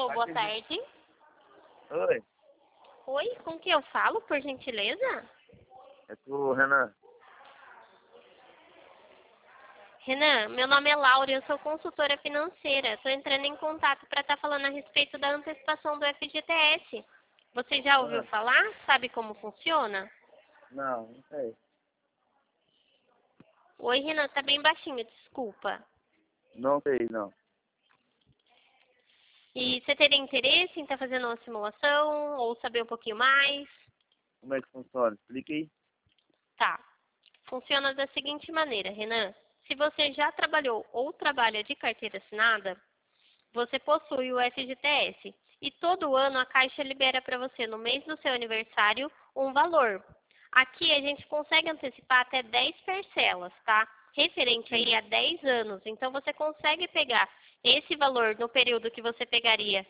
Alô, boa tarde. Oi, Oi, com quem eu falo, por gentileza? é o Renan. Renan, meu nome é Laura e eu sou consultora financeira. Estou entrando em contato para estar falando a respeito da antecipação do FGTS. Você já ouviu Ah, falar? Sabe como funciona? não sei. Oi, Renan, tá bem baixinho, desculpa. Não sei, não. E você teria interesse em estar fazendo uma simulação ou saber um pouquinho mais? Como é que funciona? Explica aí. Tá. Funciona da seguinte maneira, Renan. Se você já trabalhou ou trabalha de carteira assinada, você possui o FGTS. E todo ano a Caixa libera para você, no mês do seu aniversário, um valor. Aqui a gente consegue antecipar até 10 parcelas, tá? Referente aí Sim. a 10 anos. Então você consegue pegar esse valor no período que você pegaria